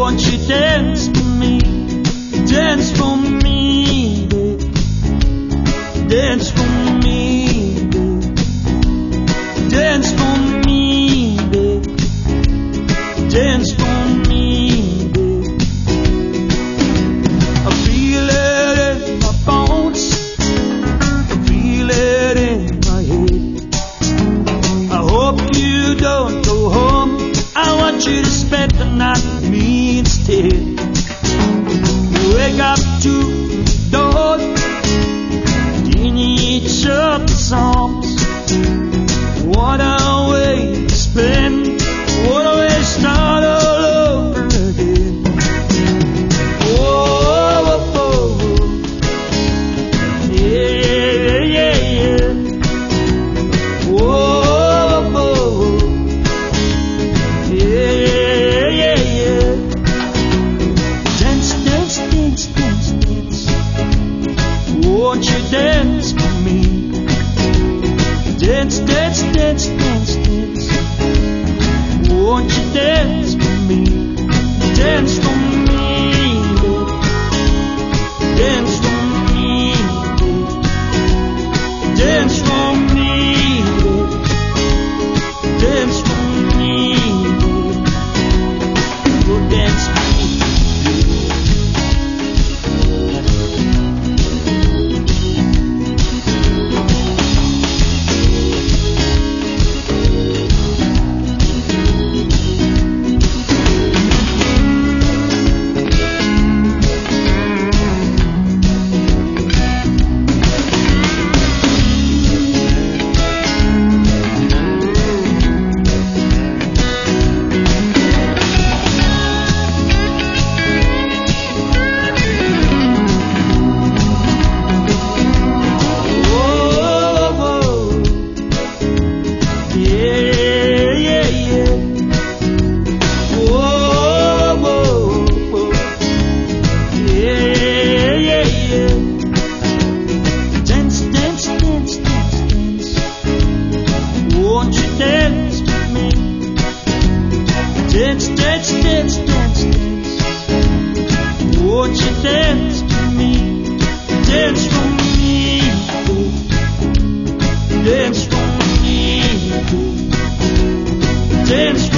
Won't you dance for me? Dance for me, babe. Dance for me, babe. Dance for me, babe. Dance for me, babe. I feel it in my bones. I feel it in my head. I hope you don't go home. I want you to spend the night with me instead. Wake up to the dawn, in each of the songs. What a way to spend, what a way to start all over again. Oh, oh, oh. Yeah, yeah, yeah. Oh, oh, yeah, yeah, yeah. Dance, dance, dance, dance, dance. Won't you dance for me? Dance, dance, dance, dance, dance. Won't you dance for me? Dance for me, babe. Dance for me, babe. Dance for me, babe. Dance for me, babe. Go dance for me. Dance, dance, dance, dance, dance. Won't you dance for me? Dance for me, babe. Dance for me, babe. Dance